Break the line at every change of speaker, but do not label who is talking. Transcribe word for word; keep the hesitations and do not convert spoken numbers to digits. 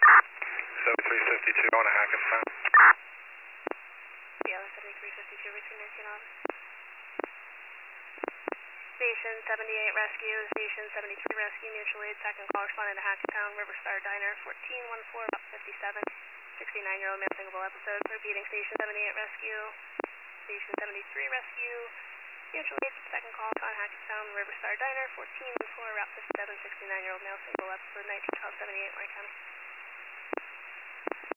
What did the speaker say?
seventy-three fifty-two on a Hackettstown.
Yeah, seventy-three fifty-two, reaching Nancy office. Station seventy-eight Rescue, Station seventy-three Rescue, mutual aid, second call responding to Hackettstown, Riverstar Diner, fourteen one four, about fifty-seven, sixty-nine-year-old male, singleable episode. Repeating, Station seventy-eight Rescue, Station seventy-three Rescue, mutual aid, second call on Hackettstown, Riverstar Diner, fourteen one four, Route fifty-seven, sixty-nine-year-old male, single episode, nineteen twelve seventy-eight, Warren County.